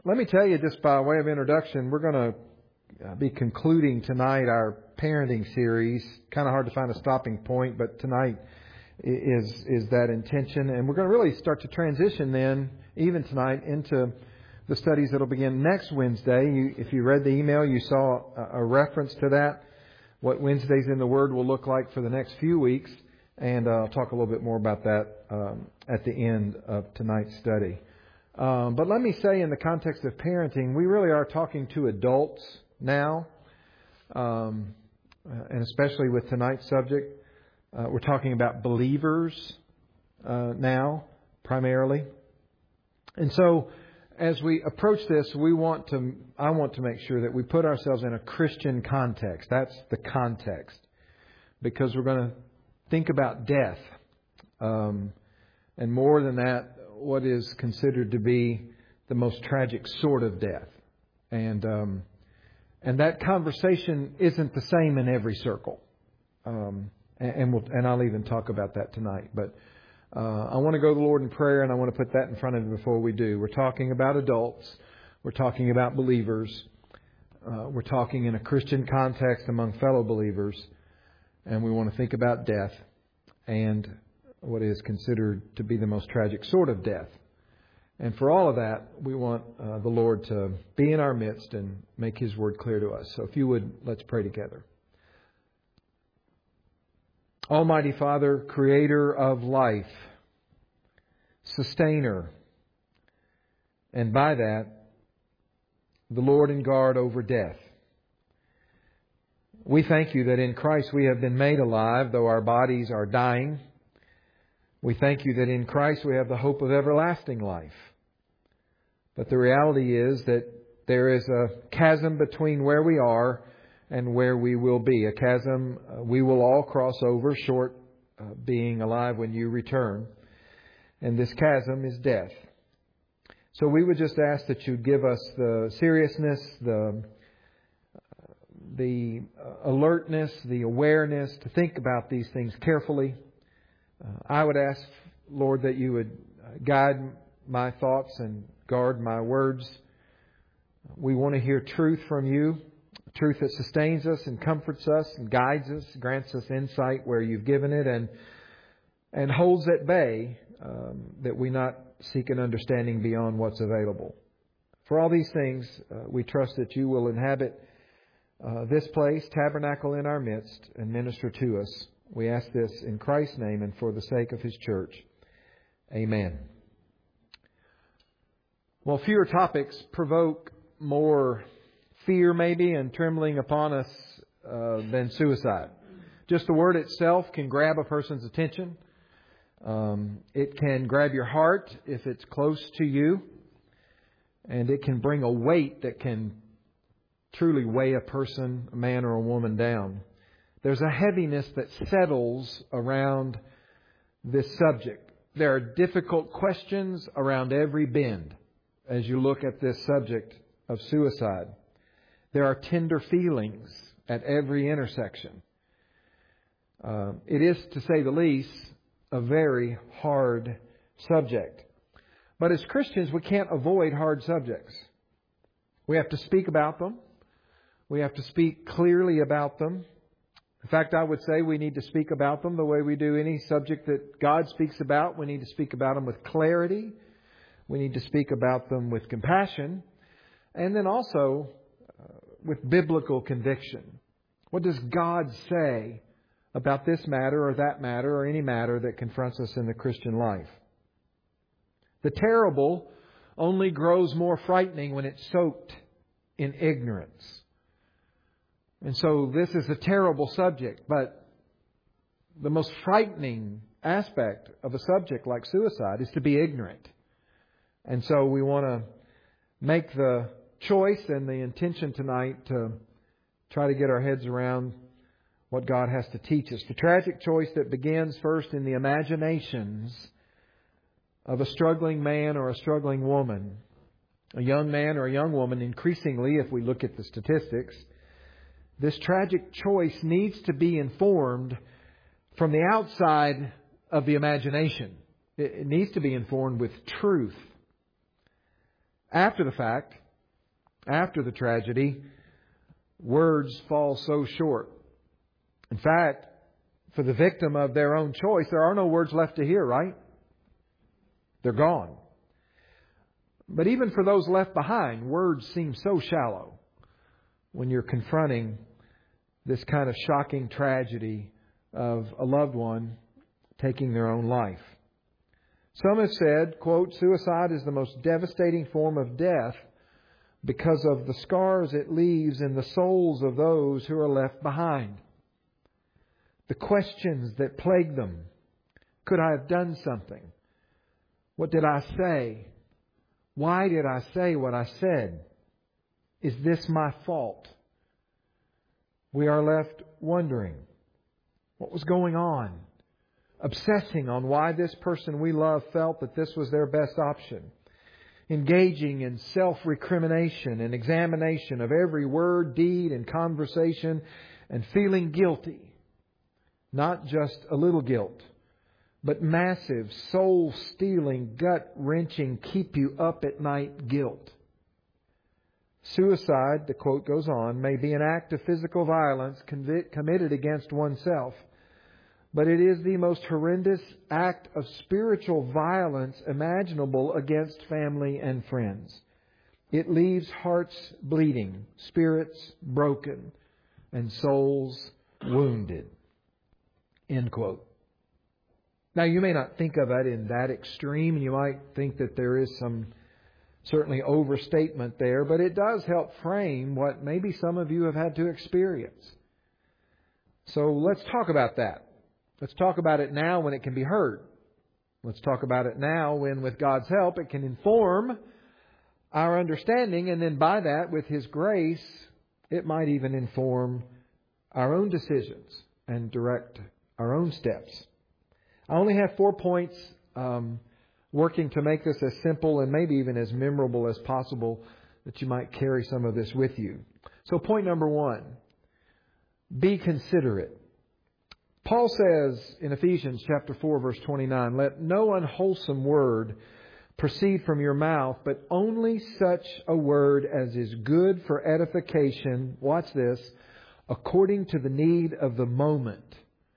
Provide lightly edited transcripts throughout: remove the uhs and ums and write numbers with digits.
Let me tell you, just by way of introduction, we're going to be concluding tonight our parenting series. Kind of hard to find a stopping point, but tonight is that intention. And we're going to really start to transition then, even tonight, into the studies that will begin next Wednesday. If you read the email, you saw a reference to that, what Wednesdays in the Word will look like for the next few weeks. And I'll talk a little bit more about that at the end of tonight's study. But let me say, in the context of parenting, we really are talking to adults now, and especially with tonight's subject. We're talking about believers now, primarily. And so, as we approach this, I want to make sure that we put ourselves in a Christian context. That's the context. Because we're going to think about death. And more than that, what is considered to be the most tragic sort of death. And that conversation isn't the same in every circle. And I'll even talk about that tonight. But I want to go to the Lord in prayer, and I want to put that in front of you before we do. We're talking about adults. We're talking about believers. We're talking in a Christian context among fellow believers. And we want to think about death and what is considered to be the most tragic sort of death. And for all of that, we want the Lord to be in our midst and make His Word clear to us. So if you would, let's pray together. Almighty Father, Creator of life, Sustainer, and by that, the Lord and guard over death. We thank You that in Christ we have been made alive, though our bodies are dying. We thank You that in Christ we have the hope of everlasting life. But the reality is that there is a chasm between where we are and where we will be. A chasm we will all cross over, short being alive when You return. And this chasm is death. So we would just ask that You'd give us the seriousness, the alertness, the awareness to think about these things carefully. I would ask, Lord, that You would guide my thoughts and guard my words. We want to hear truth from You, truth that sustains us and comforts us and guides us, grants us insight where You've given it, and holds at bay that we not seek an understanding beyond what's available. For all these things, we trust that You will inhabit this place, tabernacle in our midst, and minister to us. We ask this in Christ's name and for the sake of His church. Amen. Well, fewer topics provoke more fear maybe and trembling upon us than suicide. Just the word itself can grab a person's attention. It can grab your heart if it's close to you. And it can bring a weight that can truly weigh a person, a man or a woman, down. There's a heaviness that settles around this subject. There are difficult questions around every bend as you look at this subject of suicide. There are tender feelings at every intersection. It is, to say the least, a very hard subject. But as Christians, we can't avoid hard subjects. We have to speak about them. We have to speak clearly about them. In fact, I would say we need to speak about them the way we do any subject that God speaks about. We need to speak about them with clarity. We need to speak about them with compassion. And then also with biblical conviction. What does God say about this matter or that matter or any matter that confronts us in the Christian life? The terrible only grows more frightening when it's soaked in ignorance. And so this is a terrible subject, but the most frightening aspect of a subject like suicide is to be ignorant. And so we want to make the choice and the intention tonight to try to get our heads around what God has to teach us. The tragic choice that begins first in the imaginations of a struggling man or a struggling woman, a young man or a young woman, increasingly, if we look at the statistics. This tragic choice needs to be informed from the outside of the imagination. It needs to be informed with truth. After the fact, after the tragedy, words fall so short. In fact, for the victim of their own choice, there are no words left to hear, right? They're gone. But even for those left behind, words seem so shallow when you're confronting this kind of shocking tragedy of a loved one taking their own life. Some have said, quote, suicide is the most devastating form of death because of the scars it leaves in the souls of those who are left behind. The questions that plague them. Could I have done something? What did I say? Why did I say what I said? Is this my fault? We are left wondering what was going on, obsessing on why this person we love felt that this was their best option, engaging in self-recrimination and examination of every word, deed, and conversation, and feeling guilty. Not just a little guilt, but massive, soul-stealing, gut-wrenching, keep-you-up-at-night guilt. Suicide, the quote goes on, may be an act of physical violence committed against oneself, but it is the most horrendous act of spiritual violence imaginable against family and friends. It leaves hearts bleeding, spirits broken, and souls wounded. End quote. Now, you may not think of it in that extreme, and you might think that there is some certainly overstatement there, but it does help frame what maybe some of you have had to experience. So let's talk about that. Let's talk about it now when it can be heard. Let's talk about it now when, with God's help, it can inform our understanding, and then by that, with His grace, it might even inform our own decisions and direct our own steps. I only have 4 points working to make this as simple and maybe even as memorable as possible, that you might carry some of this with you. So point number 1, be considerate. Paul says in Ephesians chapter 4, verse 29, let no unwholesome word proceed from your mouth, but only such a word as is good for edification, watch this, according to the need of the moment,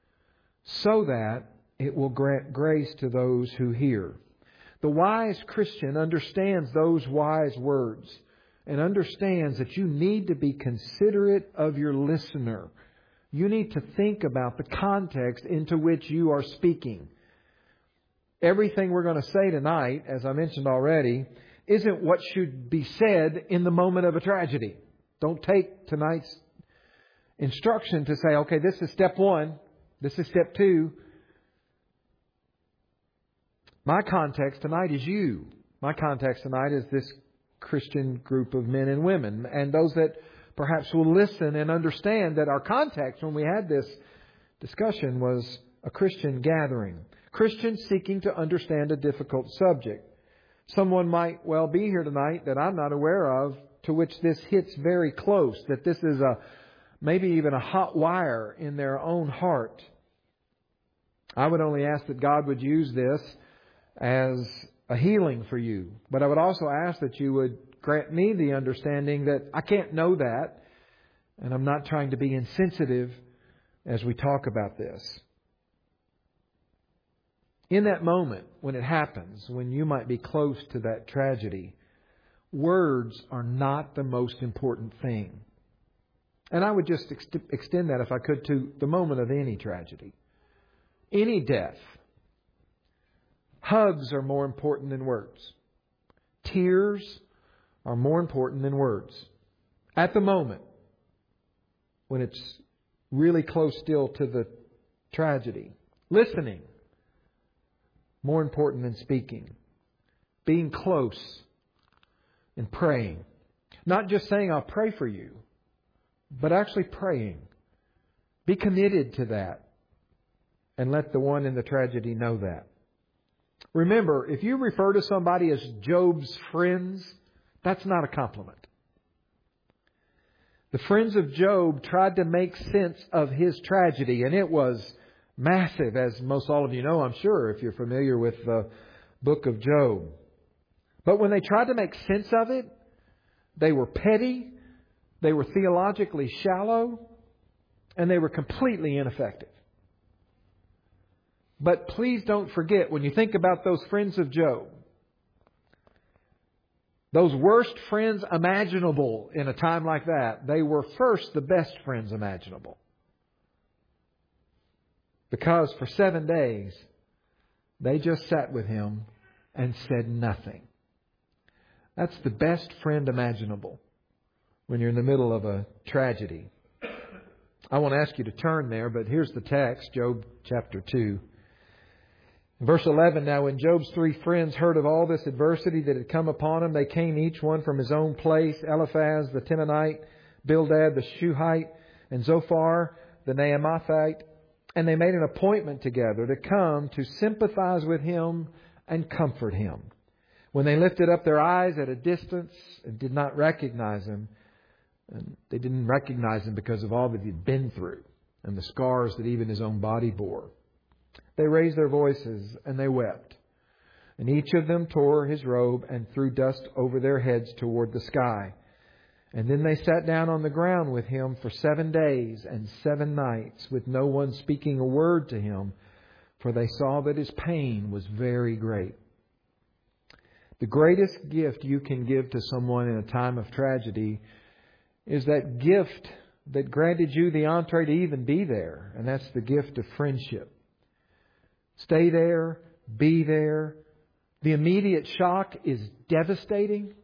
so that it will grant grace to those who hear. The wise Christian understands those wise words and understands that you need to be considerate of your listener. You need to think about the context into which you are speaking. Everything we're going to say tonight, as I mentioned already, isn't what should be said in the moment of a tragedy. Don't take tonight's instruction to say, okay, this is step 1, this is step 2. My context tonight is you. My context tonight is this Christian group of men and women, and those that perhaps will listen and understand that our context when we had this discussion was a Christian gathering. Christians seeking to understand a difficult subject. Someone might well be here tonight that I'm not aware of, to which this hits very close, that this is maybe even a hot wire in their own heart. I would only ask that God would use this as a healing for you. But I would also ask that you would grant me the understanding that I can't know that, and I'm not trying to be insensitive as we talk about this. In that moment, when it happens, when you might be close to that tragedy, words are not the most important thing. And I would just extend that, if I could, to the moment of any tragedy, any death. Hugs are more important than words. Tears are more important than words. At the moment, when it's really close still to the tragedy. Listening, more important than speaking. Being close and praying. Not just saying, I'll pray for you, but actually praying. Be committed to that. And let the one in the tragedy know that. Remember, if you refer to somebody as Job's friends, that's not a compliment. The friends of Job tried to make sense of his tragedy, and it was massive, as most all of you know, I'm sure, if you're familiar with the book of Job. But when they tried to make sense of it, they were petty, they were theologically shallow, and they were completely ineffective. But please don't forget, when you think about those friends of Job, those worst friends imaginable in a time like that, they were first the best friends imaginable. Because for 7 days, they just sat with him and said nothing. That's the best friend imaginable when you're in the middle of a tragedy. I won't ask you to turn there, but here's the text, Job chapter 2. In verse 11, now when Job's 3 friends heard of all this adversity that had come upon him, they came each one from his own place, Eliphaz the Temanite, Bildad the Shuhite, and Zophar the Naamathite, and they made an appointment together to come to sympathize with him and comfort him. When they lifted up their eyes at a distance and did not recognize him, and they didn't recognize him because of all that he'd been through and the scars that even his own body bore, they raised their voices and they wept. And each of them tore his robe and threw dust over their heads toward the sky. And then they sat down on the ground with him for 7 days and 7 nights, with no one speaking a word to him, for they saw that his pain was very great. The greatest gift you can give to someone in a time of tragedy is that gift that granted you the entree to even be there, and that's the gift of friendship. Stay there, be there. The immediate shock is devastating.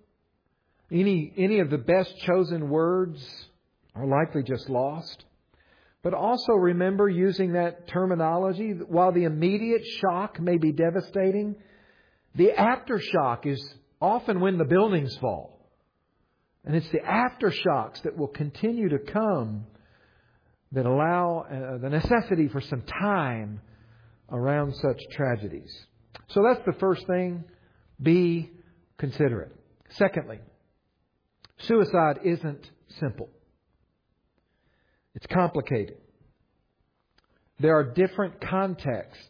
Any of the best chosen words are likely just lost. But also remember, using that terminology, while the immediate shock may be devastating, the aftershock is often when the buildings fall. And it's the aftershocks that will continue to come that allow the necessity for some time around such tragedies. So that's the first thing. Be considerate. Secondly, suicide isn't simple. It's complicated. There are different contexts.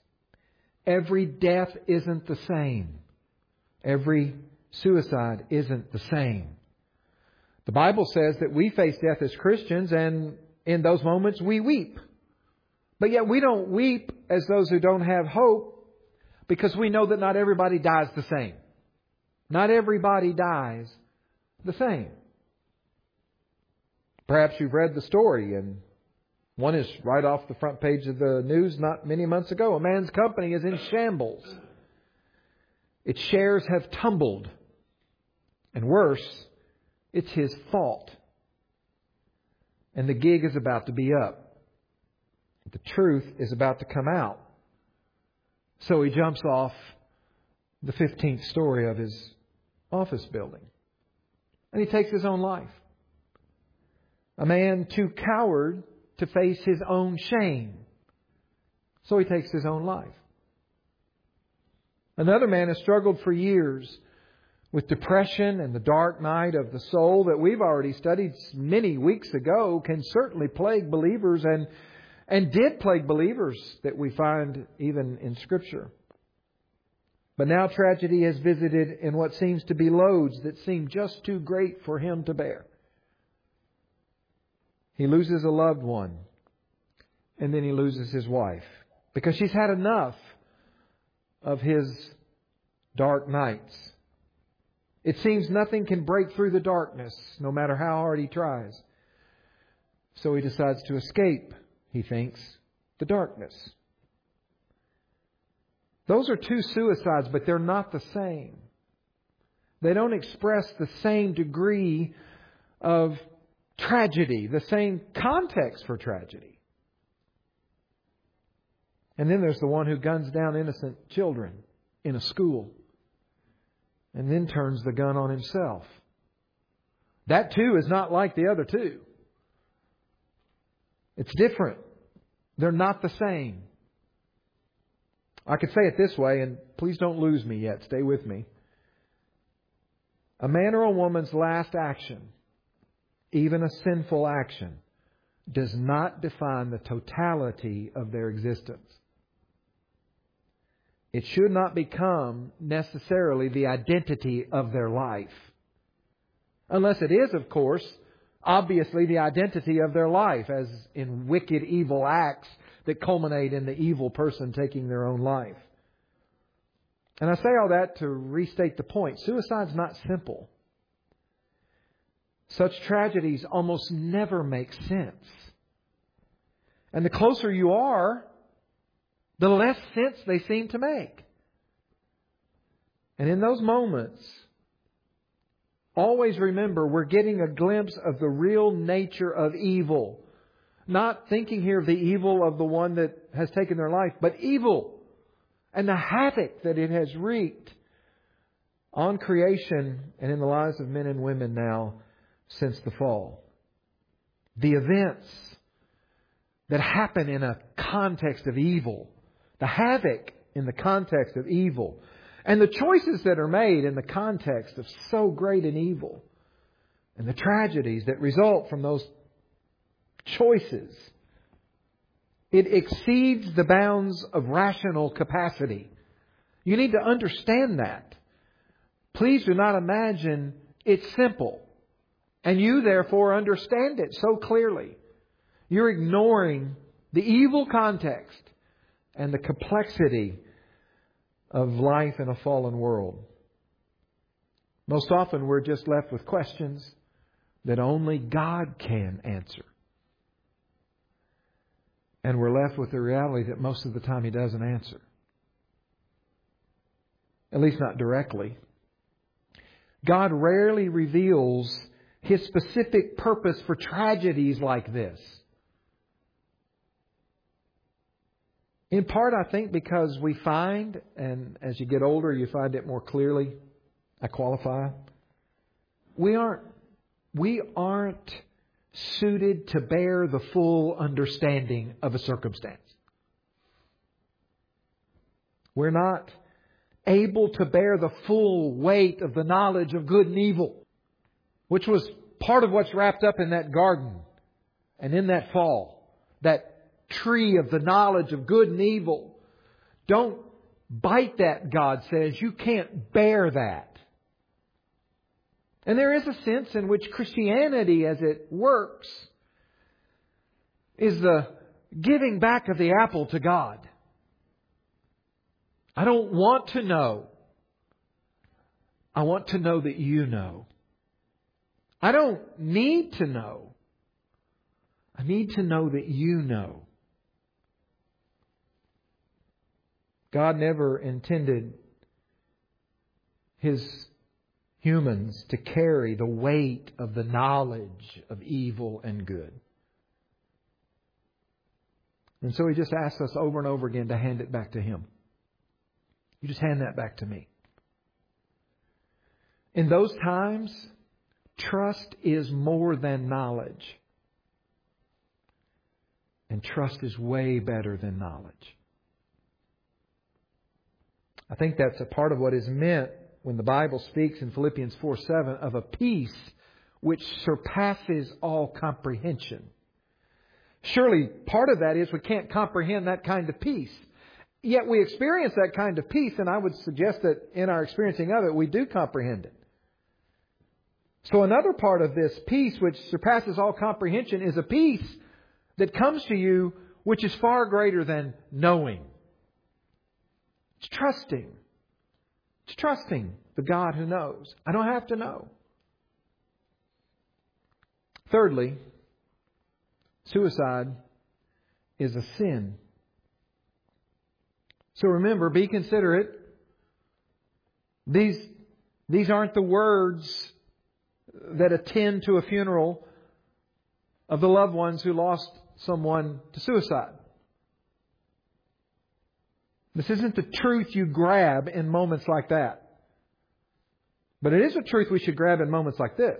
Every death isn't the same. Every suicide isn't the same. The Bible says that we face death as Christians, and in those moments we weep. But yet we don't weep as those who don't have hope, because we know that not everybody dies the same. Not everybody dies the same. Perhaps you've read the story, and one is right off the front page of the news not many months ago. A man's company is in shambles. Its shares have tumbled. And worse, it's his fault. And the gig is about to be up. The truth is about to come out. So he jumps off the 15th story of his office building. And he takes his own life. A man too coward to face his own shame. So he takes his own life. Another man has struggled for years with depression and the dark night of the soul that we've already studied many weeks ago can certainly plague believers and did plague believers that we find even in Scripture. But now tragedy has visited in what seems to be loads that seem just too great for him to bear. He loses a loved one, and then he loses his wife, because she's had enough of his dark nights. It seems nothing can break through the darkness, no matter how hard he tries. So he decides to escape, he thinks, the darkness. Those are two suicides, but they're not the same. They don't express the same degree of tragedy, the same context for tragedy. And then there's the one who guns down innocent children in a school and then turns the gun on himself. That too is not like the other two. It's different. They're not the same. I could say it this way, and please don't lose me yet. Stay with me. A man or a woman's last action, even a sinful action, does not define the totality of their existence. it should not become necessarily the identity of their life. Unless it is, of course, obviously the identity of their life, as in wicked, evil acts that culminate in the evil person taking their own life. And I say all that to restate the point. Suicide's not simple. Such tragedies almost never make sense. And the closer you are, the less sense they seem to make. And in those moments, always remember we're getting a glimpse of the real nature of evil. Not thinking here of the evil of the one that has taken their life, but evil and the havoc that it has wreaked on creation and in the lives of men and women now since the fall. The events that happen in a context of evil, the havoc in the context of evil, and the choices that are made in the context of so great an evil, and the tragedies that result from those choices. It exceeds the bounds of rational capacity. You need to understand that. Please do not imagine it's simple, and you therefore understand it so clearly. You're ignoring the evil context and the complexity of life in a fallen world. Most often we're just left with questions that only God can answer. And we're left with the reality that most of the time He doesn't answer. At least not directly. God rarely reveals His specific purpose for tragedies like this. In part, I think, because we find, and as you get older, you find it more clearly, I qualify, we aren't suited to bear the full understanding of a circumstance. We're not able to bear the full weight of the knowledge of good and evil, which was part of what's wrapped up in that garden and in that fall. That tree of the knowledge of good and evil. Don't bite that, God says. You can't bear that. And there is a sense in which Christianity, as it works, is the giving back of the apple to God. I don't want to know. I want to know that you know. I don't need to know. I need to know that you know. God never intended His humans to carry the weight of the knowledge of evil and good. And so He just asks us over and over again to hand it back to Him. You just hand that back to me. In those times, trust is more than knowledge. And trust is way better than knowledge. I think that's a part of what is meant when the Bible speaks in Philippians 4:7 of a peace which surpasses all comprehension. Surely part of that is we can't comprehend that kind of peace. Yet we experience that kind of peace, and I would suggest that in our experiencing of it, we do comprehend it. So another part of this peace which surpasses all comprehension is a peace that comes to you which is far greater than knowing. It's trusting. It's trusting the God who knows. I don't have to know. Thirdly, suicide is a sin. So remember, be considerate. These aren't the words that attend to a funeral of the loved ones who lost someone to suicide. This isn't the truth you grab in moments like that. But it is a truth we should grab in moments like this.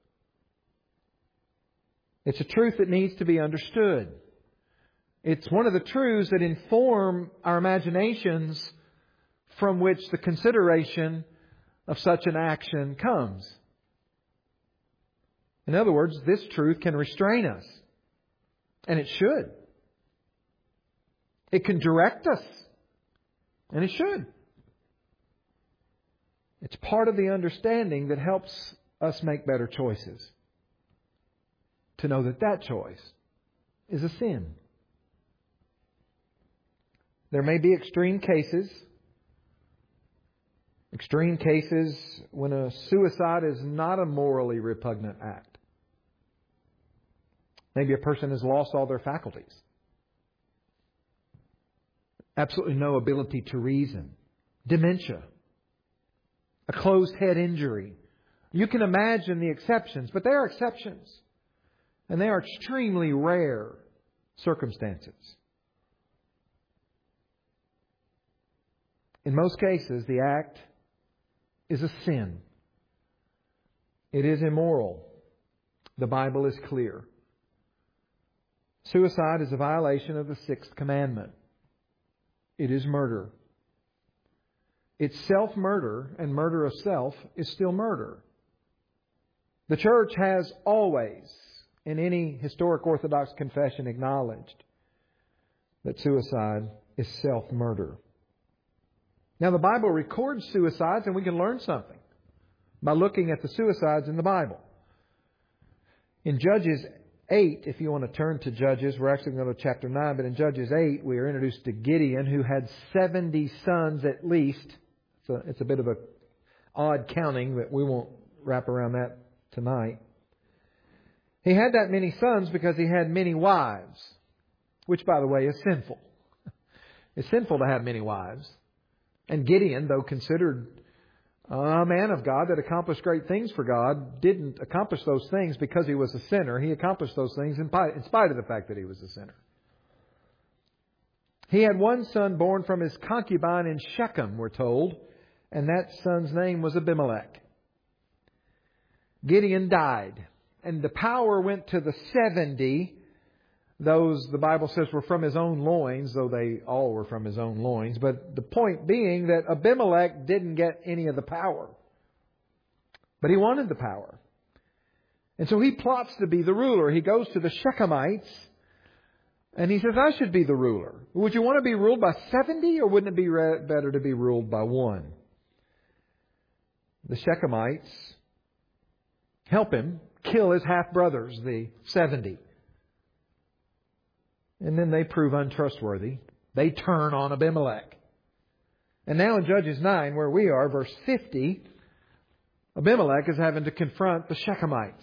It's a truth that needs to be understood. It's one of the truths that inform our imaginations from which the consideration of such an action comes. In other words, this truth can restrain us. And it should. It can direct us. And it should. It's part of the understanding that helps us make better choices. To know that that choice is a sin. There may be extreme cases when a suicide is not a morally repugnant act. Maybe a person has lost all their faculties. Absolutely no ability to reason. Dementia. A closed head injury. You can imagine the exceptions, but they are exceptions. And they are extremely rare circumstances. In most cases, the act is a sin. It is immoral. The Bible is clear. Suicide is a violation of the 6th commandment. It is murder. It's self-murder, and murder of self is still murder. The church has always, in any historic Orthodox confession, acknowledged that suicide is self-murder. Now, the Bible records suicides, and we can learn something by looking at the suicides in the Bible. In Judges 8, if you want to turn to Judges, we're actually going to go to chapter 9, but in Judges 8, we are introduced to Gideon, who had 70 sons at least. So it's a bit of a odd counting, but we won't wrap around that tonight. He had that many sons because he had many wives, which, by the way, is sinful. It's sinful to have many wives. And Gideon, though considered a man of God that accomplished great things for God, didn't accomplish those things because he was a sinner. He accomplished those things in spite of the fact that he was a sinner. He had one son born from his concubine in Shechem, we're told, and that son's name was Abimelech. Gideon died, and the power went to the 70. Those, the Bible says, were from his own loins, though they all were from his own loins. But the point being that Abimelech didn't get any of the power. But he wanted the power. And so he plots to be the ruler. He goes to the Shechemites and he says, I should be the ruler. Would you want to be ruled by 70, or wouldn't it be better to be ruled by one? The Shechemites help him kill his half-brothers, the 70. And then they prove untrustworthy. They turn on Abimelech. And now in Judges 9, where we are, verse 50, Abimelech is having to confront the Shechemites.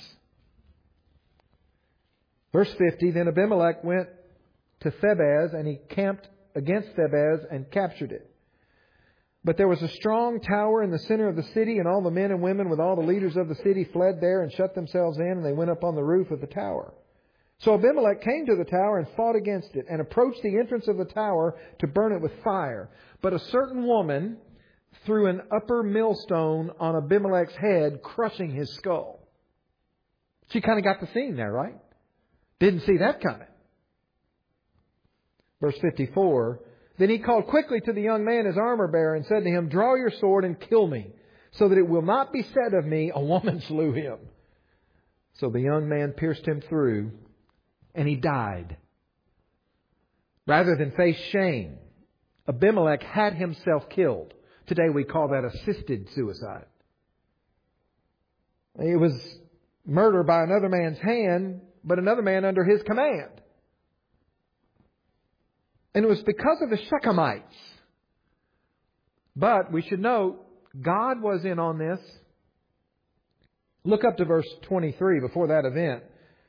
Verse 50, then Abimelech went to Thebez, and he camped against Thebez and captured it. But there was a strong tower in the center of the city, and all the men and women with all the leaders of the city fled there and shut themselves in, and they went up on the roof of the tower. So Abimelech came to the tower and fought against it, and approached the entrance of the tower to burn it with fire. But a certain woman threw an upper millstone on Abimelech's head, crushing his skull. She kind of got the scene there, right? Didn't see that coming. Verse 54, then he called quickly to the young man, his armor-bearer, and said to him, draw your sword and kill me, so that it will not be said of me, a woman slew him. So the young man pierced him through, and he died. Rather than face shame, Abimelech had himself killed. Today we call that assisted suicide. It was murder by another man's hand, but another man under his command. And it was because of the Shechemites. But we should note, God was in on this. Look up to verse 23 before that event.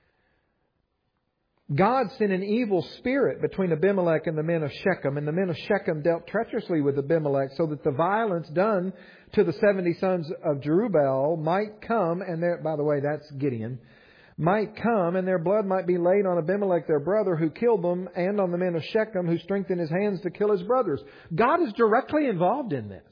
God sent an evil spirit between Abimelech and the men of Shechem, and the men of Shechem dealt treacherously with Abimelech, so that the violence done to the 70 sons of Jerubbaal might come, and there, by the way, that's Gideon, might come, and their blood might be laid on Abimelech their brother who killed them, and on the men of Shechem who strengthened his hands to kill his brothers. God is directly involved in this.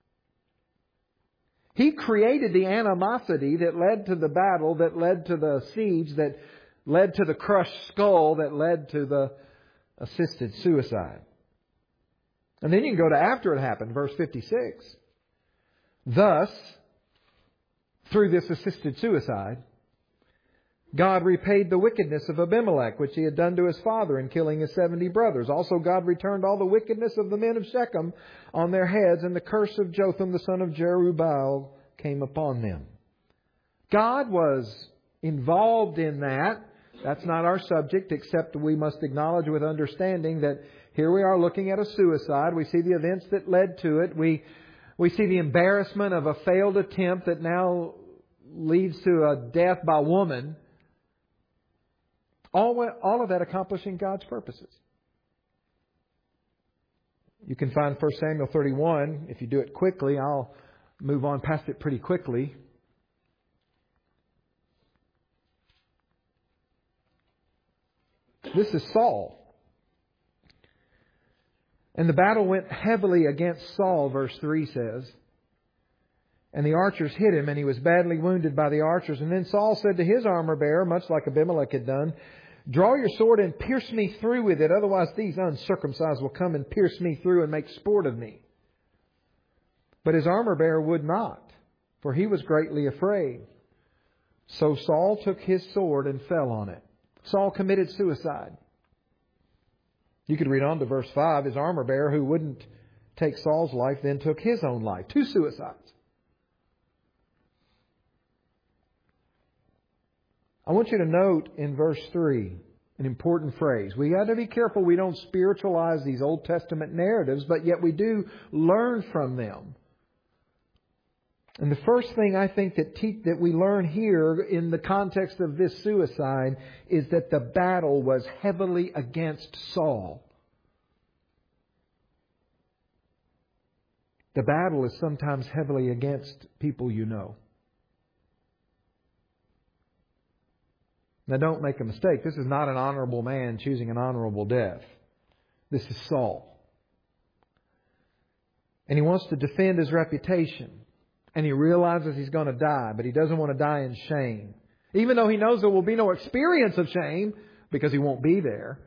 He created the animosity that led to the battle, that led to the siege, that led to the crushed skull, that led to the assisted suicide. And then you can go to after it happened, verse 56. Thus, through this assisted suicide, God repaid the wickedness of Abimelech, which he had done to his father in killing his 70 brothers. Also God returned all the wickedness of the men of Shechem on their heads, and the curse of Jotham the son of Jerubbaal came upon them. God was involved in that. That's not our subject, except we must acknowledge with understanding that here we are looking at a suicide. We see the events that led to it. We see the embarrassment of a failed attempt that now leads to a death by woman. All of that accomplishing God's purposes. You can find 1 Samuel 31. If you do it quickly, I'll move on past it pretty quickly. This is Saul. And the battle went heavily against Saul, verse 3 says. And the archers hit him, and he was badly wounded by the archers. And then Saul said to his armor-bearer, much like Abimelech had done, "Draw your sword and pierce me through with it, otherwise these uncircumcised will come and pierce me through and make sport of me." But his armor-bearer would not, for he was greatly afraid. So Saul took his sword and fell on it. Saul committed suicide. You could read on to verse 5. His armor-bearer, who wouldn't take Saul's life, then took his own life. 2 suicides. I want you to note in verse 3 an important phrase. We got to be careful we don't spiritualize these Old Testament narratives, but yet we do learn from them. And the first thing I think that we learn here in the context of this suicide is that the battle was heavily against Saul. The battle is sometimes heavily against people you know. Now don't make a mistake. This is not an honorable man choosing an honorable death. This is Saul. And he wants to defend his reputation. And he realizes he's going to die, but he doesn't want to die in shame. Even though he knows there will be no experience of shame because he won't be there.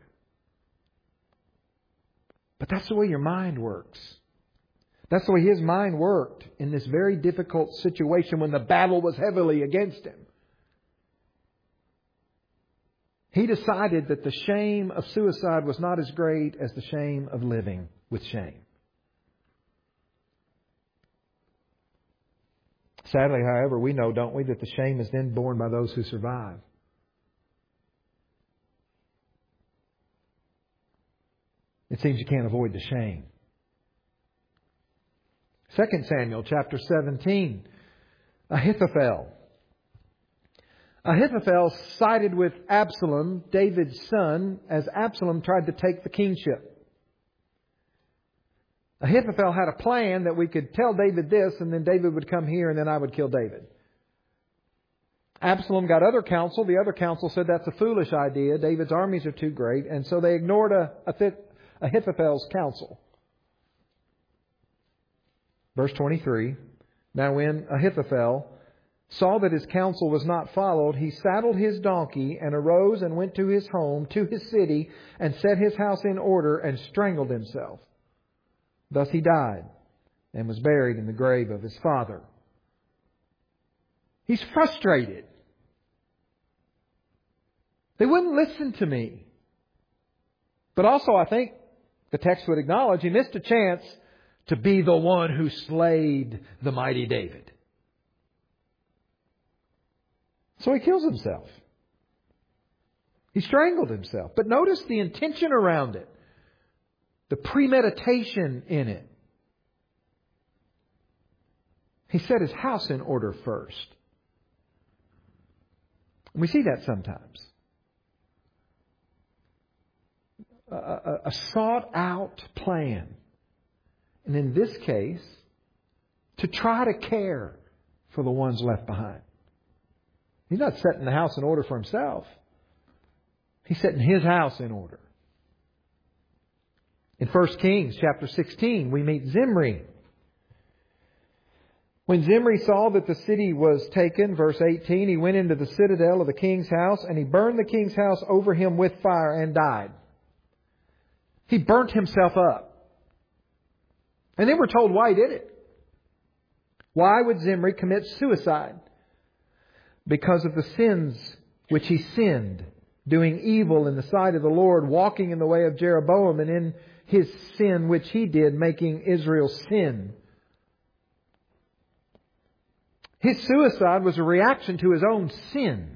But that's the way your mind works. That's the way his mind worked in this very difficult situation when the battle was heavily against him. He decided that the shame of suicide was not as great as the shame of living with shame. Sadly, however, we know, don't we, that the shame is then borne by those who survive. It seems you can't avoid the shame. 2 Samuel chapter 17. Ahithophel. Ahithophel sided with Absalom, David's son, as Absalom tried to take the kingship. Ahithophel had a plan that we could tell David this, and then David would come here, and then I would kill David. Absalom got other counsel. The other counsel said that's a foolish idea. David's armies are too great. And so they ignored Ahithophel's counsel. Verse 23. Now when Ahithophel saw that his counsel was not followed, he saddled his donkey and arose and went to his home, to his city, and set his house in order and strangled himself. Thus he died and was buried in the grave of his father. He's frustrated. They wouldn't listen to me. But also, I think the text would acknowledge he missed a chance to be the one who slayed the mighty David. So he kills himself. He strangled himself. But notice the intention around it. The premeditation in it. He set his house in order first. And we see that sometimes. A sought out plan. And in this case, to try to care for the ones left behind. He's not setting the house in order for himself. He's setting his house in order. In 1 Kings chapter 16, we meet Zimri. When Zimri saw that the city was taken, verse 18, he went into the citadel of the king's house, and he burned the king's house over him with fire and died. He burnt himself up. And then we're told why he did it. Why would Zimri commit suicide? Because of the sins which he sinned, doing evil in the sight of the Lord, walking in the way of Jeroboam, and in his sin which he did, making Israel sin. His suicide was a reaction to his own sin.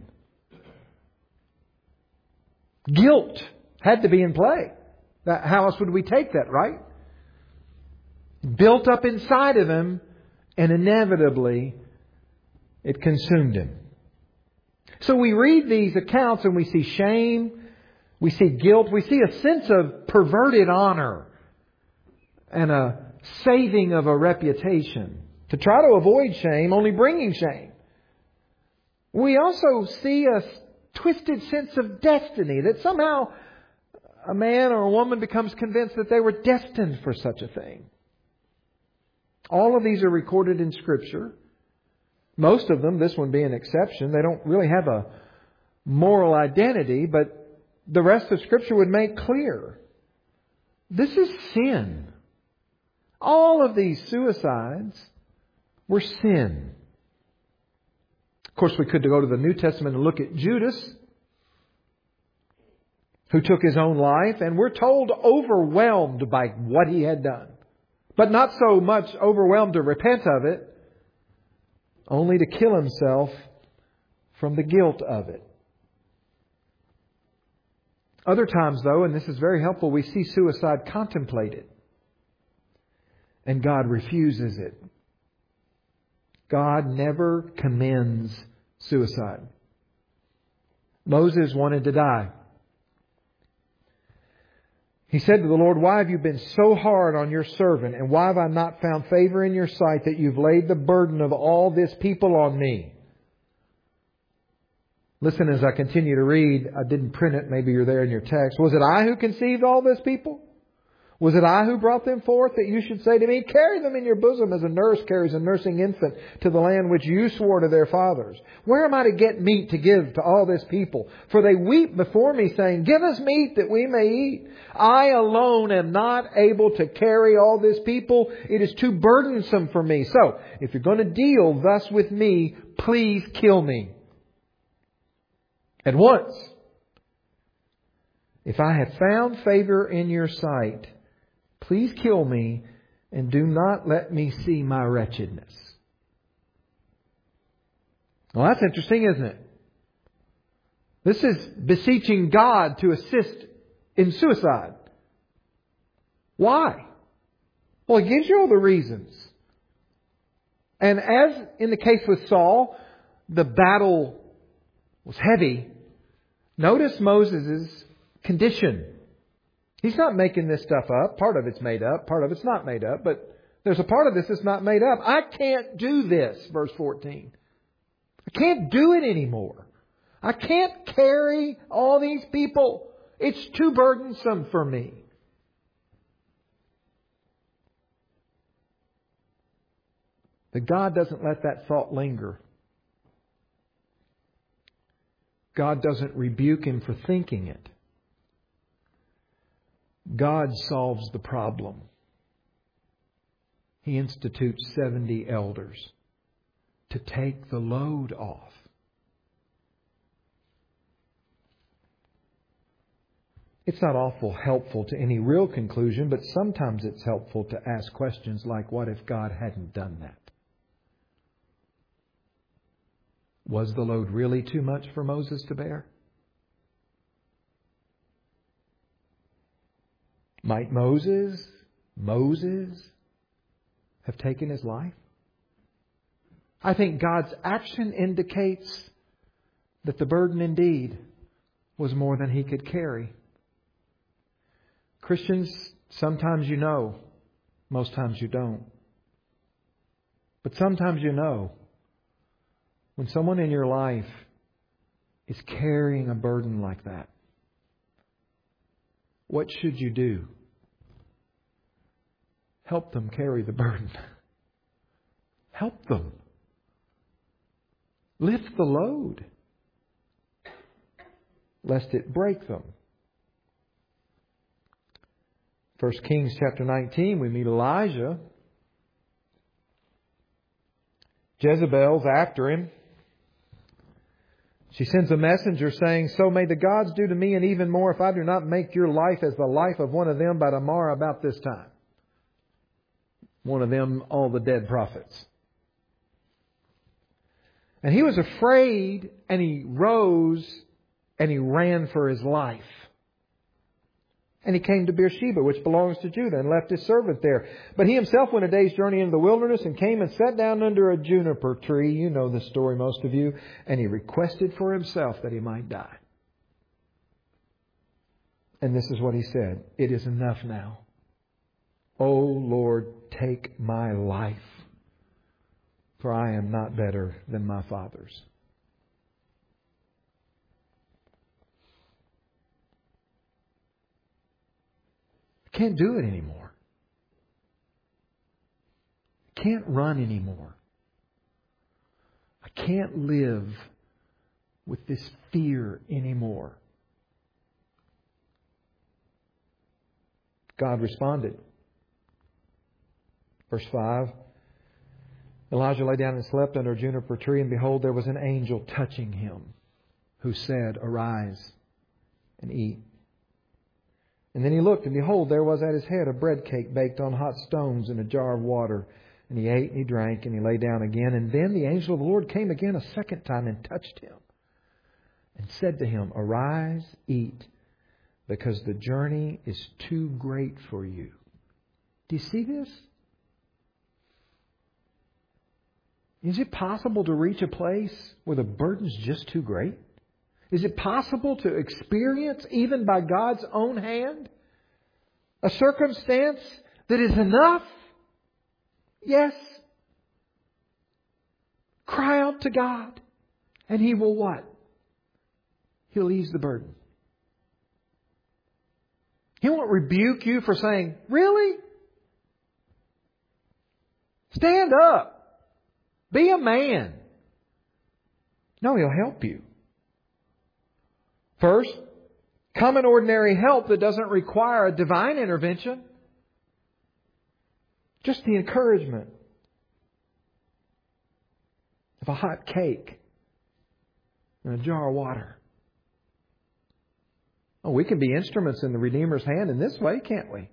Guilt had to be in play. How else would we take that, right? Built up inside of him, and inevitably it consumed him. So we read these accounts and we see shame, we see guilt, we see a sense of perverted honor and a saving of a reputation to try to avoid shame, only bringing shame. We also see a twisted sense of destiny, that somehow a man or a woman becomes convinced that they were destined for such a thing. All of these are recorded in Scripture. Most of them, this one being an exception, they don't really have a moral identity, but the rest of Scripture would make clear. This is sin. All of these suicides were sin. Of course, we could go to the New Testament and look at Judas, who took his own life, and we're told overwhelmed by what he had done. But not so much overwhelmed to repent of it, only to kill himself from the guilt of it. Other times, though, and this is very helpful, we see suicide contemplated. And God refuses it. God never commends suicide. Moses wanted to die. He said to the Lord, "Why have you been so hard on your servant? And why have I not found favor in your sight that you've laid the burden of all this people on me?" Listen as I continue to read. I didn't print it. Maybe you're there in your text. "Was it I who conceived all this people? Was it I who brought them forth, that you should say to me, 'Carry them in your bosom as a nurse carries a nursing infant to the land which you swore to their fathers'? Where am I to get meat to give to all this people? For they weep before me, saying, 'Give us meat that we may eat.' I alone am not able to carry all this people. It is too burdensome for me. So, if you're going to deal thus with me, please kill me at once. If I have found favor in your sight, please kill me and do not let me see my wretchedness." Well, that's interesting, isn't it? This is beseeching God to assist in suicide. Why? Well, He gives you all the reasons. And as in the case with Saul, the battle was heavy. Notice Moses' condition. He's not making this stuff up. Part of it's made up. Part of it's not made up. But there's a part of this that's not made up. I can't do this, verse 14. I can't do it anymore. I can't carry all these people. It's too burdensome for me. But God doesn't let that thought linger. God doesn't rebuke him for thinking it. God solves the problem. He institutes 70 elders to take the load off. It's not awful helpful to any real conclusion, but sometimes it's helpful to ask questions like, what if God hadn't done that? Was the load really too much for Moses to bear? Might Moses have taken his life? I think God's action indicates that the burden indeed was more than he could carry. Christians, sometimes you know, most times you don't. But sometimes you know when someone in your life is carrying a burden like that. What should you do? Help them carry the burden. Help them. Lift the load, lest it break them. 1 Kings chapter 19, we meet Elijah. Jezebel's after him. She sends a messenger saying, "So may the gods do to me and even more if I do not make your life as the life of one of them by tomorrow about this time." One of them, all the dead prophets. And he was afraid, and he rose and he ran for his life. And he came to Beersheba, which belongs to Judah, and left his servant there. But he himself went a day's journey into the wilderness and came and sat down under a juniper tree. You know the story, most of you. And he requested for himself that he might die. And this is what he said: "It is enough now. O Lord, take my life, for I am not better than my fathers." I can't do it anymore. I can't run anymore. I can't live with this fear anymore. God responded. Verse 5. Elijah lay down and slept under a juniper tree, and behold, there was an angel touching him, who said, "Arise and eat." And then he looked, and behold, there was at his head a bread cake baked on hot stones and a jar of water. And he ate and he drank and he lay down again. And then the angel of the Lord came again a second time and touched him and said to him, "Arise, eat, because the journey is too great for you." Do you see this? Is it possible to reach a place where the burden's just too great? Is it possible to experience, even by God's own hand, a circumstance that is enough? Yes. Cry out to God, and He will what? He'll ease the burden. He won't rebuke you for saying, "Really? Stand up. Be a man." No, He'll help you. First, common ordinary help that doesn't require a divine intervention. Just the encouragement of a hot cake and a jar of water. Oh, we can be instruments in the Redeemer's hand in this way, can't we?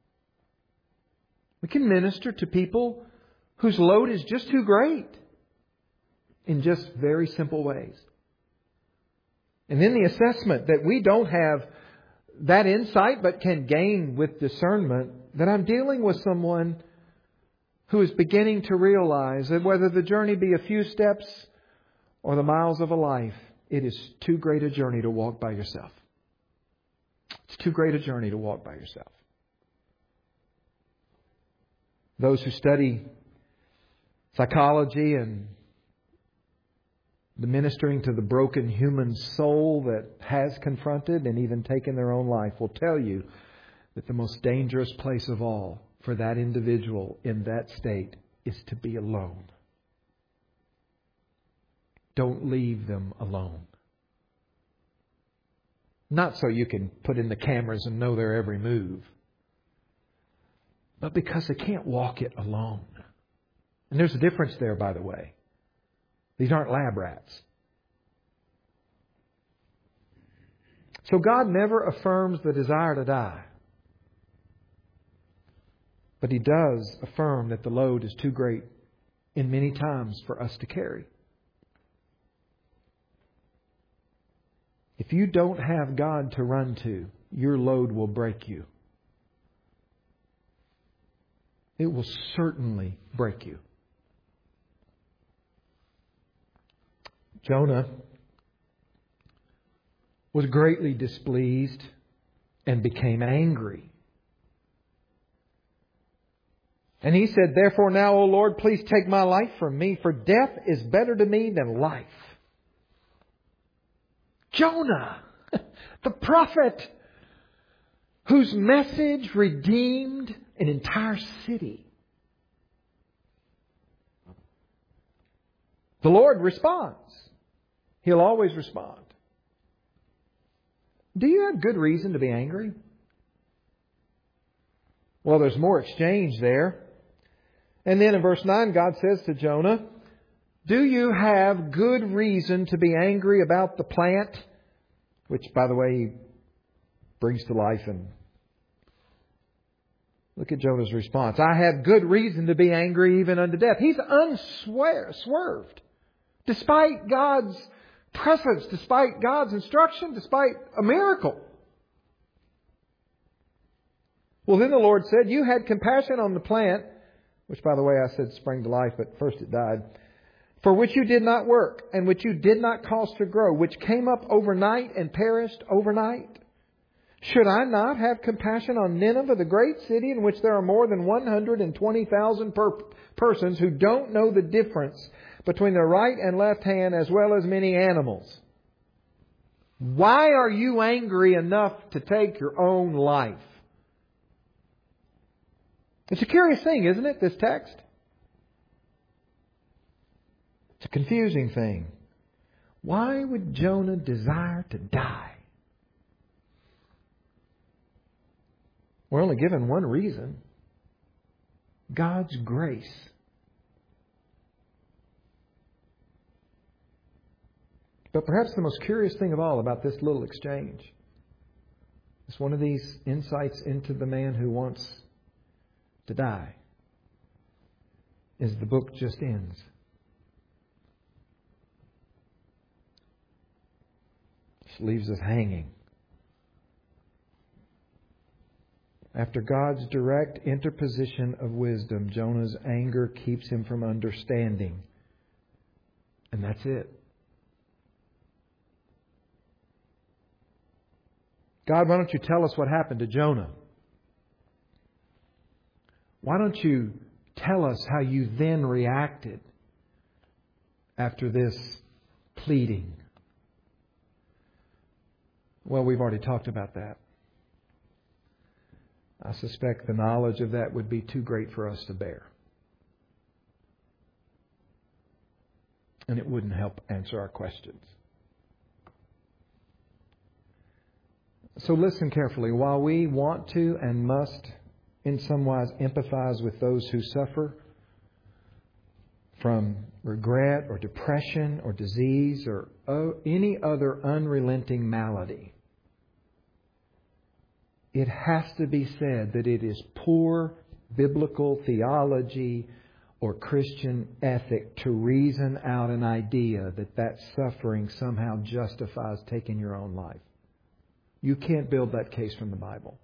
We can minister to people whose load is just too great in just very simple ways. And then the assessment that we don't have that insight but can gain with discernment, that I'm dealing with someone who is beginning to realize that whether the journey be a few steps or the miles of a life, it is too great a journey to walk by yourself. It's too great a journey to walk by yourself. Those who study psychology and the ministering to the broken human soul that has confronted and even taken their own life will tell you that the most dangerous place of all for that individual in that state is to be alone. Don't leave them alone. Not so you can put in the cameras and know their every move, but because they can't walk it alone. And there's a difference there, by the way. These aren't lab rats. So God never affirms the desire to die. But He does affirm that the load is too great in many times for us to carry. If you don't have God to run to, your load will break you. It will certainly break you. Jonah was greatly displeased and became angry. And he said, "Therefore now, O Lord, please take my life from me, for death is better to me than life." Jonah, the prophet, whose message redeemed an entire city. The Lord responds. He'll always respond. Do you have good reason to be angry? Well, there's more exchange there. And then in verse 9, God says to Jonah, Do you have good reason to be angry about the plant? Which, by the way, he brings to life. And look at Jonah's response. I have good reason to be angry even unto death. He's unswerved. Despite God's presence, despite God's instruction, despite a miracle. Well, then the Lord said, you had compassion on the plant, which, by the way, I said sprang to life, but first it died, for which you did not work, and which you did not cause to grow, which came up overnight and perished overnight. Should I not have compassion on Nineveh, the great city in which there are more than 120,000 persons who don't know the difference between their right and left hand, as well as many animals? Why are you angry enough to take your own life? It's a curious thing, isn't it, this text? It's a confusing thing. Why would Jonah desire to die? We're only given one reason. God's grace. But perhaps the most curious thing of all about this little exchange is one of these insights into the man who wants to die, is the book just ends. Just leaves us hanging. After God's direct interposition of wisdom, Jonah's anger keeps him from understanding. And that's it. God, why don't you tell us what happened to Jonah? Why don't you tell us how you then reacted after this pleading? Well, we've already talked about that. I suspect the knowledge of that would be too great for us to bear. And it wouldn't help answer our questions. So listen carefully. While we want to and must in some wise empathize with those who suffer from regret or depression or disease or any other unrelenting malady, it has to be said that it is poor biblical theology or Christian ethic to reason out an idea that that suffering somehow justifies taking your own life. You can't build that case from the Bible.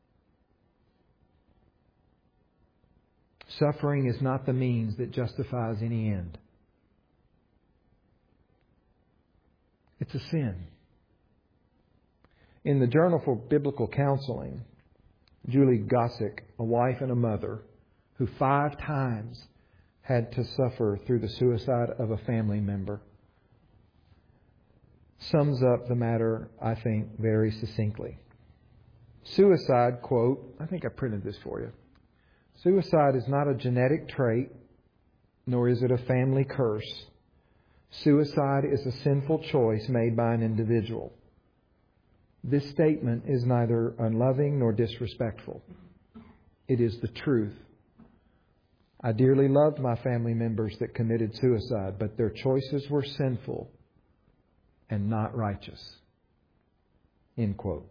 Suffering is not the means that justifies any end. It's a sin. In the Journal for Biblical Counseling, Julie Gossick, a wife and a mother, who 5 times had to suffer through the suicide of a family member, sums up the matter, I think, very succinctly. Suicide, quote, I think I printed this for you. Suicide is not a genetic trait, nor is it a family curse. Suicide is a sinful choice made by an individual. This statement is neither unloving nor disrespectful. It is the truth. I dearly loved my family members that committed suicide, but their choices were sinful and not righteous. End quote.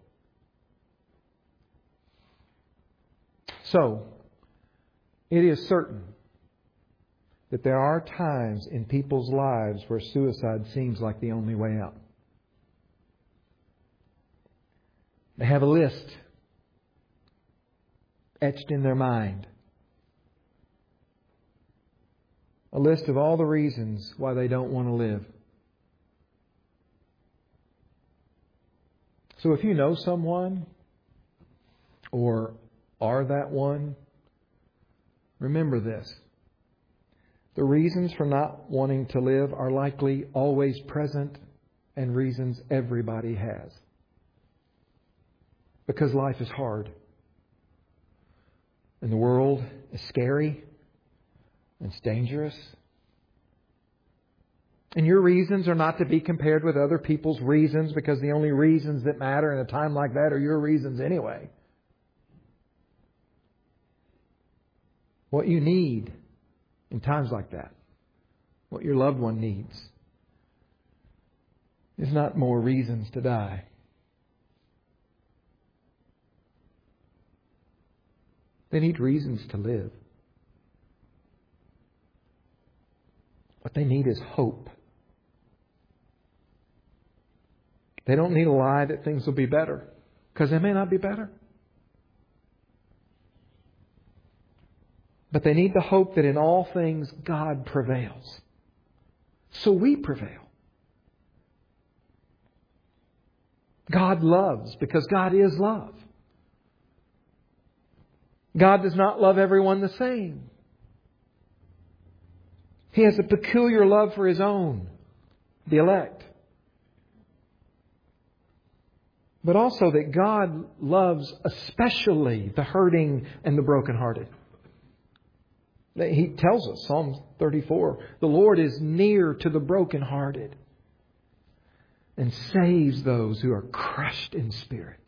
So, it is certain that there are times in people's lives where suicide seems like the only way out. They have a list etched in their mind. A list of all the reasons why they don't want to live. So if you know someone or are that one, remember this. The reasons for not wanting to live are likely always present and reasons everybody has. Because life is hard. And the world is scary. And it's dangerous. And your reasons are not to be compared with other people's reasons, because the only reasons that matter in a time like that are your reasons anyway. What you need in times like that, what your loved one needs is not more reasons to die. They need reasons to live. What they need is hope. They don't need a lie that things will be better, because they may not be better. But they need the hope that in all things God prevails. So we prevail. God loves because God is love. God does not love everyone the same. He has a peculiar love for His own, the elect. But also that God loves especially the hurting and the brokenhearted. He tells us, Psalm 34, the Lord is near to the brokenhearted and saves those who are crushed in spirit.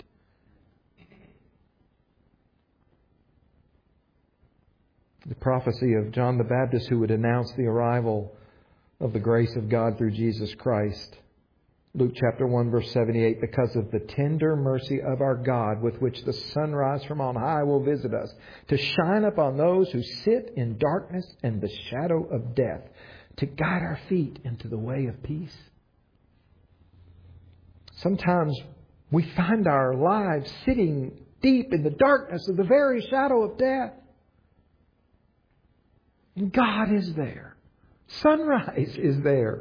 The prophecy of John the Baptist, who would announce the arrival of the grace of God through Jesus Christ. Luke chapter 1 verse 78, because of the tender mercy of our God with which the sunrise from on high will visit us, to shine upon those who sit in darkness and the shadow of death, to guide our feet into the way of peace. Sometimes we find our lives sitting deep in the darkness of the very shadow of death. And God is there. Sunrise is there.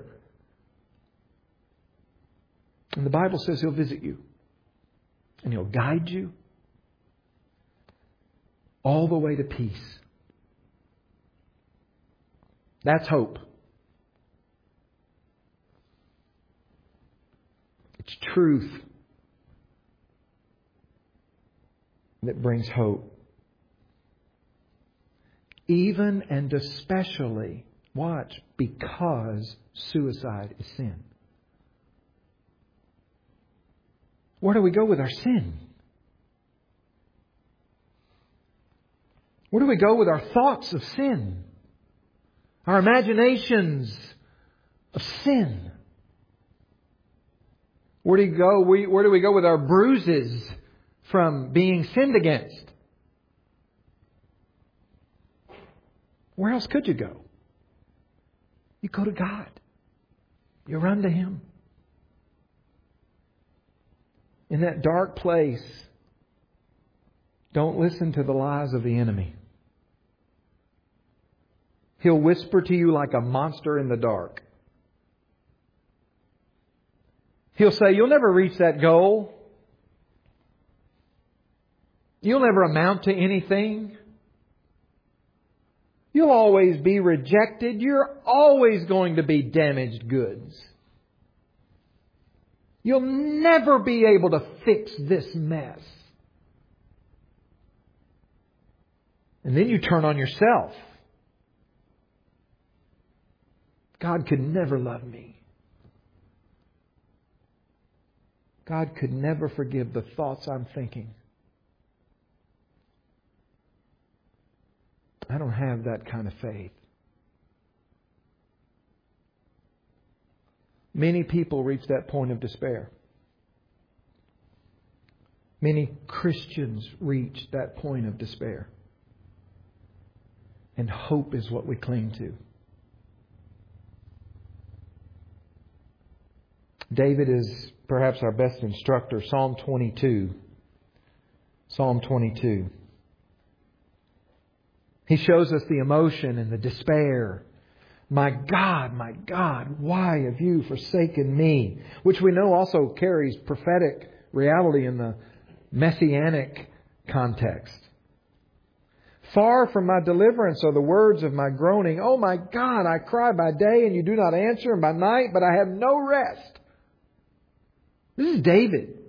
And the Bible says He'll visit you. And He'll guide you all the way to peace. That's hope. It's truth that brings hope. Even and especially, watch, because suicide is sin. Where do we go with our sin? Where do we go with our thoughts of sin? Our imaginations of sin? Where do we go with our bruises from being sinned against? Where else could you go? You go to God. You run to Him. In that dark place, don't listen to the lies of the enemy. He'll whisper to you like a monster in the dark. He'll say, you'll never reach that goal. You'll never amount to anything. You'll always be rejected. You're always going to be damaged goods. You'll never be able to fix this mess. And then you turn on yourself. God could never love me. God could never forgive the thoughts I'm thinking. I don't have that kind of faith. Many people reach that point of despair. Many Christians reach that point of despair. And hope is what we cling to. David is perhaps our best instructor. Psalm 22. Psalm 22. He shows us the emotion and the despair. My God, why have you forsaken me? Which we know also carries prophetic reality in the messianic context. Far from my deliverance are the words of my groaning. Oh my God, I cry by day and you do not answer, and by night, but I have no rest. This is David.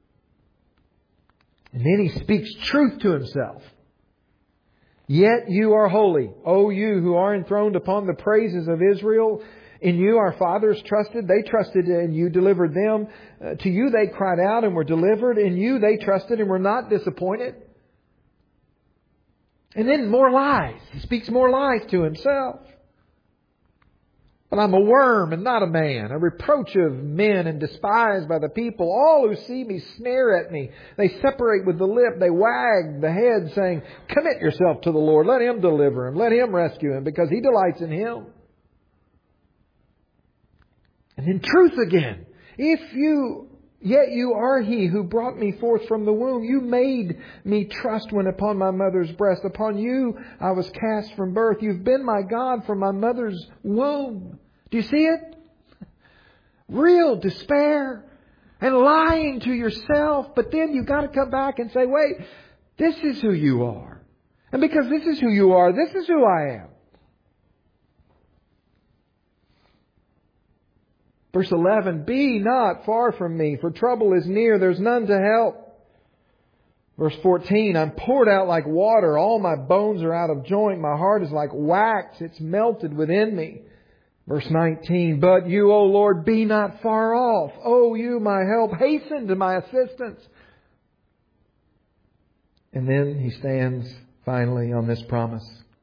And then he speaks truth to himself. Yet you are holy, O you who are enthroned upon the praises of Israel. In you our fathers trusted. They trusted and you delivered them. To you they cried out and were delivered. In you they trusted and were not disappointed. And then more lies. He speaks more lies to himself. But I'm a worm and not a man, a reproach of men and despised by the people. All who see me sneer at me. They separate with the lip. They wag the head, saying, commit yourself to the Lord. Let Him deliver him. Let Him rescue him, because He delights in him. And in truth again, yet you are He who brought me forth from the womb. You made me trust when upon my mother's breast. Upon you I was cast from birth. You've been my God from my mother's womb. Do you see it? Real despair and lying to yourself. But then you've got to come back and say, wait, this is who you are. And because this is who you are, this is who I am. Verse 11, be not far from me, for trouble is near. There's none to help. Verse 14, I'm poured out like water. All my bones are out of joint. My heart is like wax. It's melted within me. Verse 19, but you, O Lord, be not far off. O you, my help, hasten to my assistance. And then he stands finally on this promise.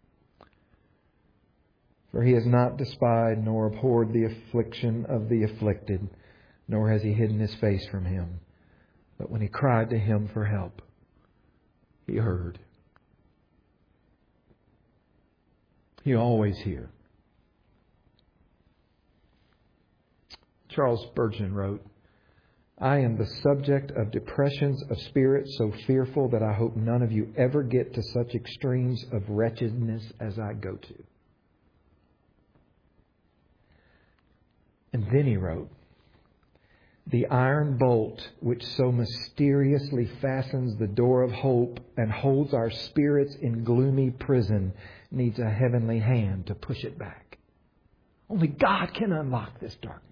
For He has not despised nor abhorred the affliction of the afflicted, nor has He hidden His face from him. But when he cried to Him for help, He heard. He always hears. Charles Spurgeon wrote, I am the subject of depressions of spirit so fearful that I hope none of you ever get to such extremes of wretchedness as I go to. And then he wrote, the iron bolt which so mysteriously fastens the door of hope and holds our spirits in gloomy prison needs a heavenly hand to push it back. Only God can unlock this darkness.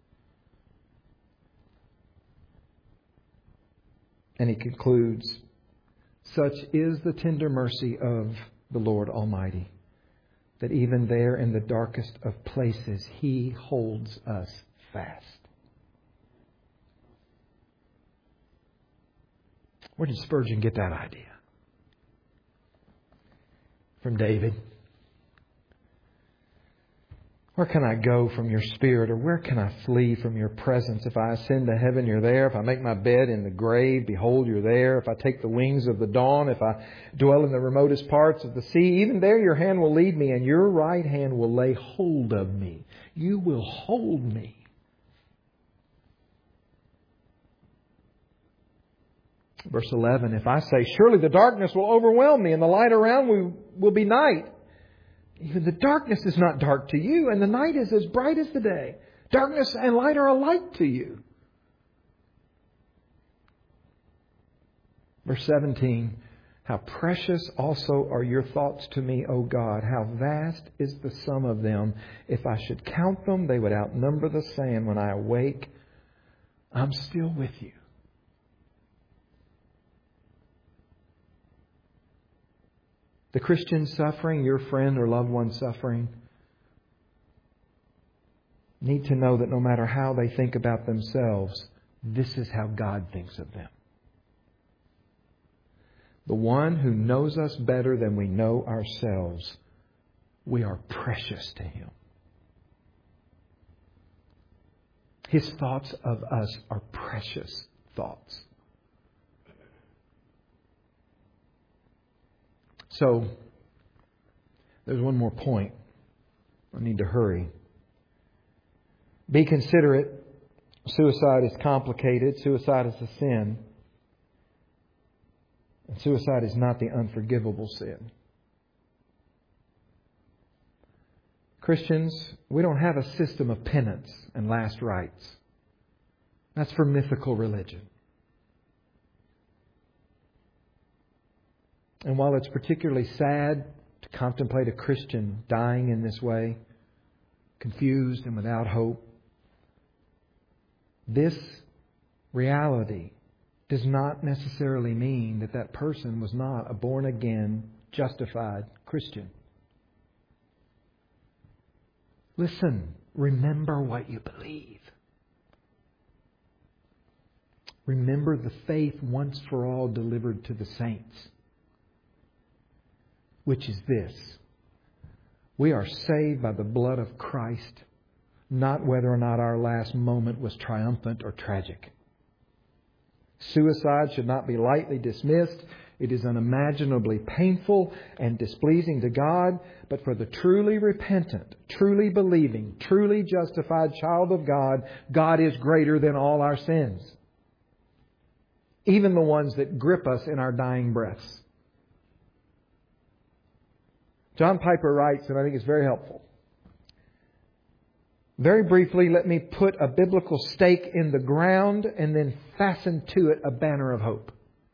And he concludes, such is the tender mercy of the Lord Almighty, that even there in the darkest of places, He holds us fast. Where did Spurgeon get that idea? From David. Where can I go from your Spirit, or where can I flee from your presence? If I ascend to heaven, you're there. If I make my bed in the grave, behold, you're there. If I take the wings of the dawn, if I dwell in the remotest parts of the sea, even there your hand will lead me, and your right hand will lay hold of me. You will hold me. Verse 11, if I say, surely the darkness will overwhelm me, and the light around me will be night. Even the darkness is not dark to you, and the night is as bright as the day. Darkness and light are alike to you. Verse 17, how precious also are your thoughts to me, O God. How vast is the sum of them. If I should count them, they would outnumber the sand. When I awake, I'm still with you. The Christian suffering, your friend or loved one suffering, need to know that no matter how they think about themselves, this is how God thinks of them. The one who knows us better than we know ourselves, we are precious to Him. His thoughts of us are precious thoughts. So, there's one more point. I need to hurry. Be considerate. Suicide is complicated. Suicide is a sin. And suicide is not the unforgivable sin. Christians, we don't have a system of penance and last rites. That's for mythical religion. And while it's particularly sad to contemplate a Christian dying in this way, confused and without hope, this reality does not necessarily mean that that person was not a born-again, justified Christian. Listen, remember what you believe. Remember the faith once for all delivered to the saints, which is this: we are saved by the blood of Christ not whether or not our last moment was triumphant or tragic. Suicide should not be lightly dismissed. It is unimaginably painful and displeasing to God, but for the truly repentant, truly believing, truly justified child of God, God is greater than all our sins, even the ones that grip us in our dying breaths. John Piper writes, and I think it's very helpful. Very briefly, let me put a biblical stake in the ground and then fasten to it a banner of hope.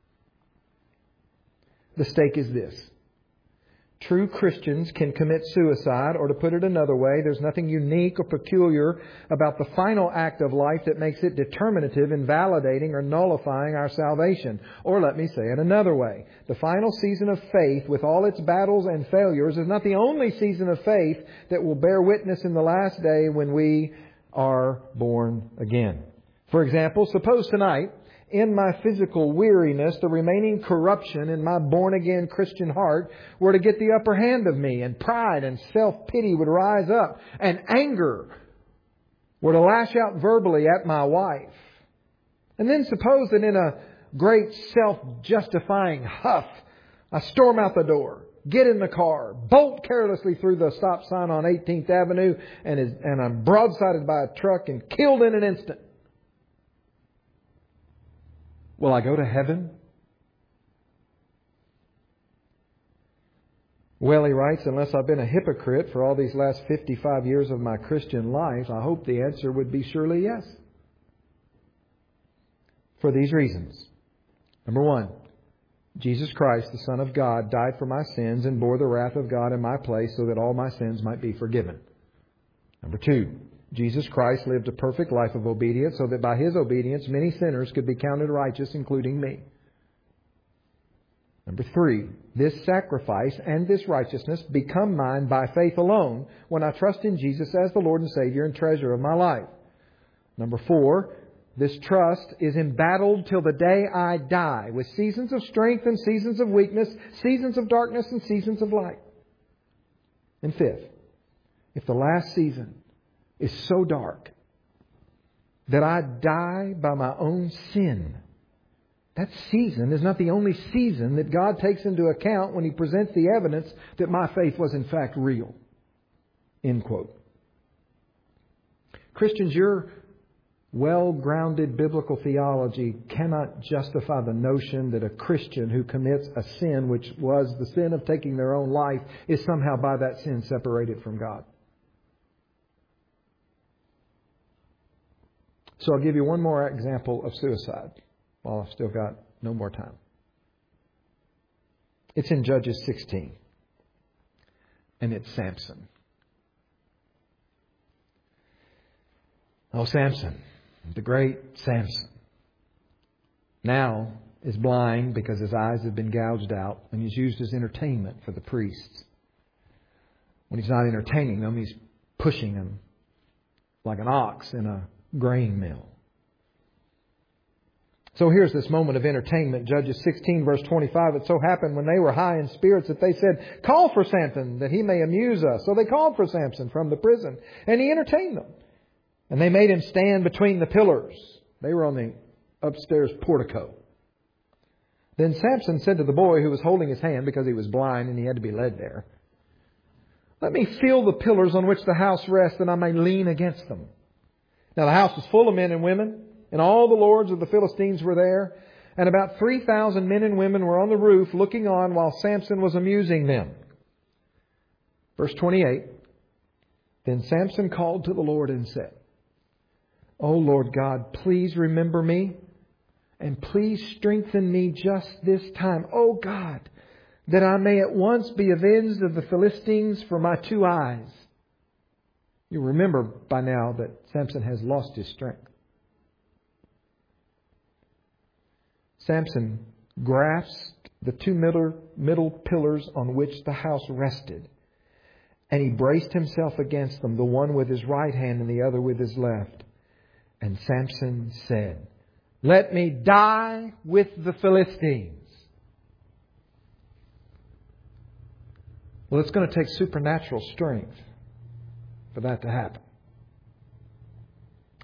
The stake is this. True Christians can commit suicide, or to put it another way, there's nothing unique or peculiar about the final act of life that makes it determinative in validating or nullifying our salvation. Or let me say it another way. The final season of faith, with all its battles and failures, is not the only season of faith that will bear witness in the last day when we are born again. For example, suppose tonight, in my physical weariness, the remaining corruption in my born-again Christian heart were to get the upper hand of me, and pride and self-pity would rise up, and anger were to lash out verbally at my wife. And then suppose that in a great self-justifying huff, I storm out the door, get in the car, bolt carelessly through the stop sign on 18th Avenue, and I'm broadsided by a truck and killed in an instant. Will I go to heaven? Well, he writes, unless I've been a hypocrite for all these last 55 years of my Christian life, I hope the answer would be surely yes. For these reasons. Number one, Jesus Christ, the Son of God, died for my sins and bore the wrath of God in my place so that all my sins might be forgiven. Number two, Jesus Christ lived a perfect life of obedience so that by His obedience many sinners could be counted righteous, including me. Number three, this sacrifice and this righteousness become mine by faith alone when I trust in Jesus as the Lord and Savior and treasure of my life. Number four, this trust is embattled till the day I die, with seasons of strength and seasons of weakness, seasons of darkness and seasons of light. And fifth, if the last season is so dark that I die by my own sin, that season is not the only season that God takes into account when He presents the evidence that my faith was in fact real. End quote. Christians, your well-grounded biblical theology cannot justify the notion that a Christian who commits a sin, which was the sin of taking their own life, is somehow by that sin separated from God. So I'll give you one more example of suicide while I've still got no more time. It's in Judges 16. And it's Samson. Oh, Samson, the great Samson, now is blind because his eyes have been gouged out, and he's used as entertainment for the priests. When he's not entertaining them, he's pushing them like an ox in a grain mill. So here's this moment of entertainment. Judges 16 verse 25. It so happened when they were high in spirits that they said, "Call for Samson that he may amuse us." So they called for Samson from the prison, and he entertained them. And they made him stand between the pillars. They were on the upstairs portico. Then Samson said to the boy who was holding his hand, because he was blind and he had to be led there, "Let me feel the pillars on which the house rests, that I may lean against them." Now the house was full of men and women, and all the lords of the Philistines were there. And about 3,000 men and women were on the roof looking on while Samson was amusing them. Verse 28. Then Samson called to the Lord and said, "O Lord God, please remember me, and please strengthen me just this time, O God, that I may at once be avenged of the Philistines for my 2 eyes." You remember by now that Samson has lost his strength. Samson grasped the 2 middle pillars on which the house rested, and he braced himself against them, the one with his right hand and the other with his left. And Samson said, "Let me die with the Philistines." Well, it's going to take supernatural strength for that to happen.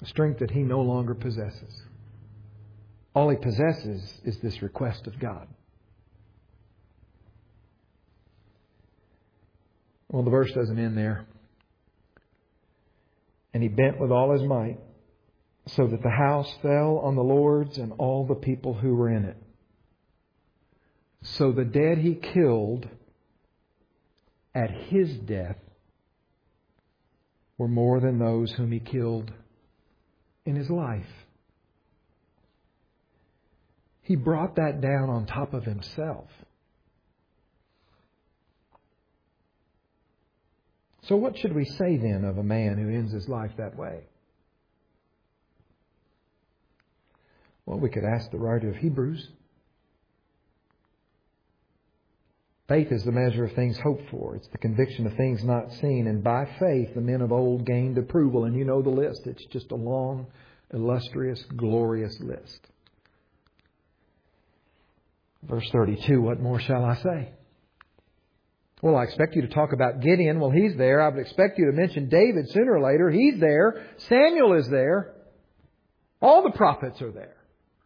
A strength that he no longer possesses. All he possesses is this request of God. Well, the verse doesn't end there. And he bent with all his might, so that the house fell on the lords and all the people who were in it. So the dead he killed at his death were more than those whom he killed in his life. He brought that down on top of himself. So what should we say then of a man who ends his life that way? Well, we could ask the writer of Hebrews. Faith is the measure of things hoped for. It's the conviction of things not seen. And by faith, the men of old gained approval. And you know the list. It's just a long, illustrious, glorious list. Verse 32, what more shall I say? Well, I expect you to talk about Gideon. Well, he's there. I would expect you to mention David sooner or later. He's there. Samuel is there. All the prophets are there.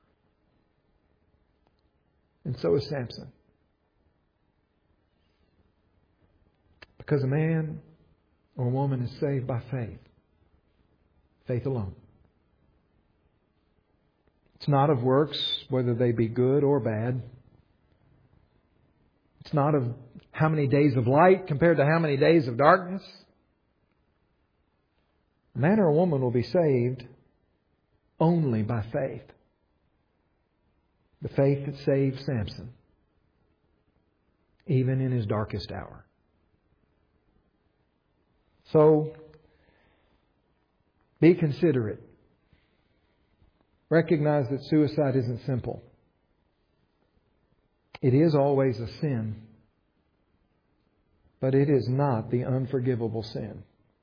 And so is Samson. Because a man or a woman is saved by faith. Faith alone. It's not of works, whether they be good or bad. It's not of how many days of light compared to how many days of darkness. A man or a woman will be saved only by faith. The faith that saved Samson, even in his darkest hour. So, be considerate. Recognize that suicide isn't simple. It is always a sin. But it is not the unforgivable sin.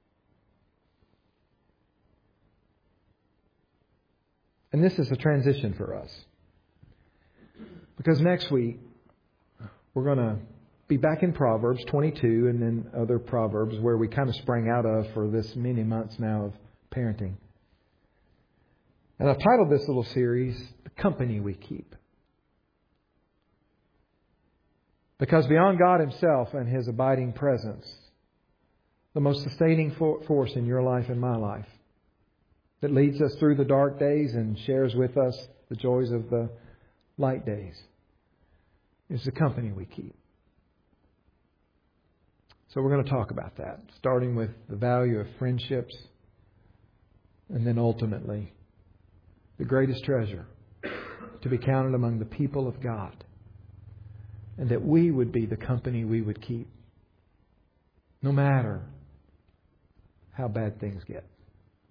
And this is a transition for us. Because next week, we're going to be back in Proverbs 22 and then other Proverbs where we kind of sprang out of for this many months now of parenting. And I've titled this little series, The Company We Keep. Because beyond God Himself and His abiding presence, the most sustaining force in your life and my life that leads us through the dark days and shares with us the joys of the light days is the company we keep. So we're going to talk about that, starting with the value of friendships and then ultimately the greatest treasure to be counted among the people of God. And that we would be the company we would keep, no matter how bad things get.